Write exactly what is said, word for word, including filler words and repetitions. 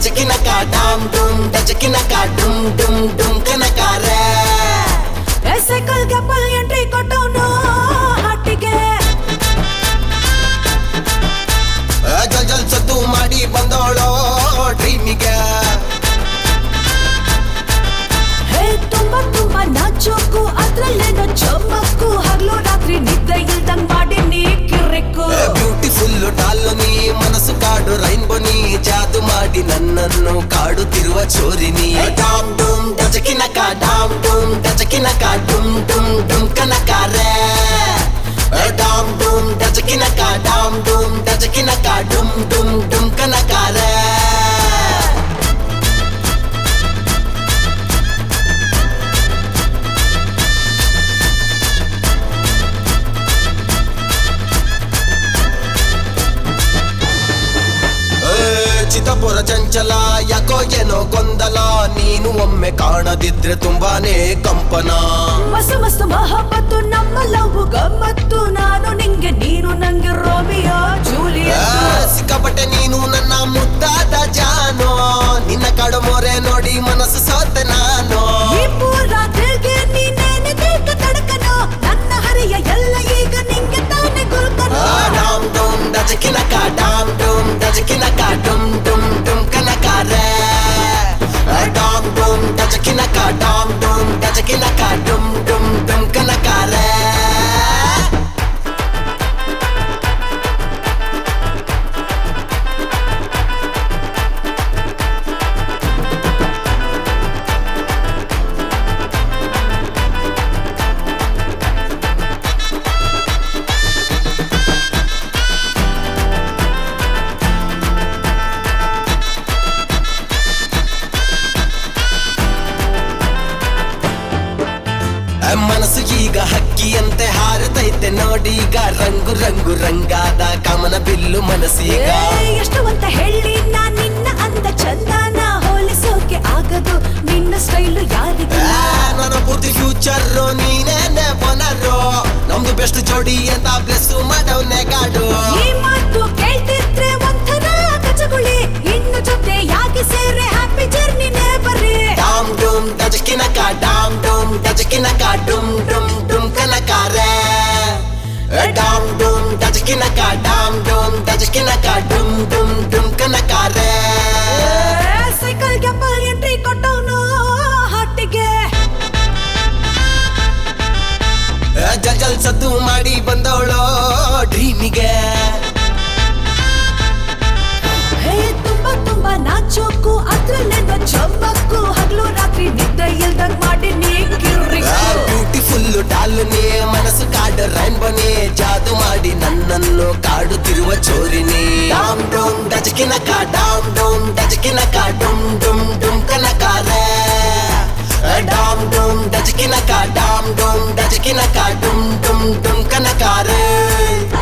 डजकिनका डाम डूम डजकिनका डुम डुम डुम कनकारे ಸೈಕಲ್ ಗ್ಯಾಪಲ್ ಎಂಟ್ರಿ ಕೊಟ್ಟವನು ಹಾಟಿಗೆ ಜಲ್ ಜಲ್ ಸದ್ದು ಮಾಡಿ ಬಂದವಳೋ ಡ್ರೀಮಿಗೆ ಹೇ ತುಂಬಾ ತುಂಬಾ ನಾಚೋಕು ಅದ್ರಲ್ಲೇನೋ ಚಮಕ್ಕು ಹಗ್ಲು ರಾತ್ರಿ ನಿದ್ದೆ ಇಲ್ದಂಗ್ ಮಾಡಿ ನೀ ಕಿರ್ರೆಕ್ಕು ಬ್ಯೂಟಿಫುಲ್ ಡಾಲು ನೀ ಮನಸ್ಸು ಕಾಡು ರೈನ್ಬೋ ನೀ ಜಾದು ಮಾಡಿ ನನ್ನನ್ನು ಕಾಡುತ್ತಿರುವ ಚೋರಿನಿ ಡಾಮ್ ಡೂಮ್ ಡಜಕಿನಕ ಡಾಮ್ ಡೂಮ್ ಡಜಕಿನಕ ಡುಮ್ ಡುಮ್ ಡುಮ್ ಕನಕಾರೆ ಡಾಮ್ ಡೂಮ್ ಡಜಕಿನಕ ಡಾಮ್ ಡೂಮ್ ಡಜಕಿನಕ ಡುಮ್ ಡುಮ್ ಡುಮ್ ಕನಕಾರೆ ಚಿತ್ತಪುರ ಚಂಚಲ ಯಾಕೋ ಏನೋ ಗೊಂದಲ ನೀನು ಒಮ್ಮೆ ಕಾಣದಿದ್ರೆ ತುಂಬಾನೇ ಕಂಪನ ಮಸ್ತು ಮಸ್ತು ಮಹಾಪತ್ತು ನಮ್ಮ ಲವ್ ಗಮ್ಮತ್ತು ನಾನು ನಿಂಗೆ ನೀನು ನಂಗೆ ರೋಮಿಯೋ ಜೂಲಿಯಾ ಸಿಕ್ಕಾಪಟ್ಟೆ ನೀನು ನನ್ನ ಮುದ್ದಾದ ಜಾನೋ ನಿನ್ನ ಕಾಡು ಮೊರೆ ನೋಡಿ ಮನಸ್ಸು ಸೋತೆ ನಾನು ಈ ಪೂರ ದಿಲ್ಗೆ ನೀನೇನೆ ಬೇಕ ತಡಕನೋ ನನ್ನ ಹರಿಯ ಎಲ್ಲ ಈಗ ನಿಂಗೆ ತಾನೆ ಗುರುಕನೋ ಡಾಮ್ ಡೂಮ್ ಡಜಕಿನಕ ಡಾಮ್ ಡೂಮ್ ಡಜಕಿನಕ ಡುಮ್ ಡುಮ್ ಡುಮ್ ಕನಕಾರೆ ಡಾಮ್ ಡೂಮ್ ಡಜಕಿನಕ ಡಾಮ್ ಡೂಮ್ ಡಜಕಿನಕ ಡುಮ್ ಡುಮ್ ಡುಮ್ ಕನಕಾರೆ ಮನಸ್ಸು ಈಗ ಹಕ್ಕಿಯಂತೆ ಹಾರುತ್ತೈತೆ ನೋಡೀಗ ರಂಗು ರಂಗು ರಂಗಾದ ಕಮನ ಬಿಲ್ಲು ಮನಸ್ಸೀಗ ಎಷ್ಟು ಅಂತ ಹೇಳಿ ನಾ ನಿನ್ನ ಅಂದ ಚಂದನ ಹೋಲಿಸೋಕೆ ಆಗದು ನಿನ್ನ ಸ್ಟೈಲು ಯಾರಿಗಿಲ್ಲ ನನ್ನ ಪೂರ್ತಿ ಫ್ಯೂಚರ್ ನೀನೇನೆ ಪೊನರು ನಮ್ದು ಬೆಸ್ಟ್ ಜೋಡಿ ಅಂತ ಬ್ಲೆಸ್ಸು ಮಾಡವ್ನೆ ಗಾಡು ಈ ಮಾತು ಕೇಳ್ತಿದ್ರೆ ಒಂಥರ ಕಚಗುಳಿ ಇನ್ನು ಜೊತೆ ಯಾಕೆ ಸೇರೆ ಹ್ಯಾಪಿ ಜರ್ನಿನೇ ಬರ್ರಿ ಡಾಮ್ ಡೂಮ್ ಡಜಕಿನಕ ಡಾಮ್ ಡೂಮ್ ಡಜಕಿನಕ ಡುಮ್ ಡುಮ್ ಡುಮ್ ಕನಕಾರೆ ಡಾಮ್ ಡೂಮ್ ಡಜಕಿನಕ ಡಾಮ್ ಡೂಮ್ ಡಜಕಿನಕ ಡುಮ್ ಡುಮ್ ಡುಮ್ ಕನಕಾರೆ ಸೈಕಲ್ ಗ್ಯಾಪಲ್ ಎಂಟ್ರಿ ಕೊಟ್ಟವನು ಹಾಟಿಗೆ ಜಲ್ ಜಲ್ ಸದ್ದು ಮಾಡಿ ಬಂದವಳೋ ಡ್ರೀಮಿಗೆ ಹೇ ತುಂಬಾ ತುಂಬಾ ನಾಚೋಕು ಅದ್ರಲ್ಲೇನೋ ಚಮಕ್ಕು ಹಗ್ಲು ರಾತ್ರಿ ನಿದ್ದೆ ಇಲ್ದಂಗ್ ಮಾಡಿ ನೀ ಕಿರ್ರಿಕ್ಕು ಬ್ಯೂಟಿಫುಲ್ ಡಾಲು ನೀ ಮನಸ್ಸು ಕಾಡು ರೈನ್ಬೋ ನೀ ಜಾದು ಮಾಡಿ ನನ್ನನ್ನು ಕಾಡುತ್ತಿರುವ ಚೋರಿನಿ ಡಾಮ್ ಡೂಮ್ ಡಜಕಿನಕ ಡಾಮ್ ಡೂಮ್ ಡಜಕಿನಕ ಡುಮ್ ಡುಮ್ ಡುಮ್ ಕನಕಾರೆ ಡಾಮ್ ಡೂಮ್ ಡಜಕಿನಕ ಡಾಮ್ ಡೂಮ್ ಡಜಕಿನಕ ಡುಮ್ ಡುಮ್ ಡುಮ್ ಕನಕಾರೆ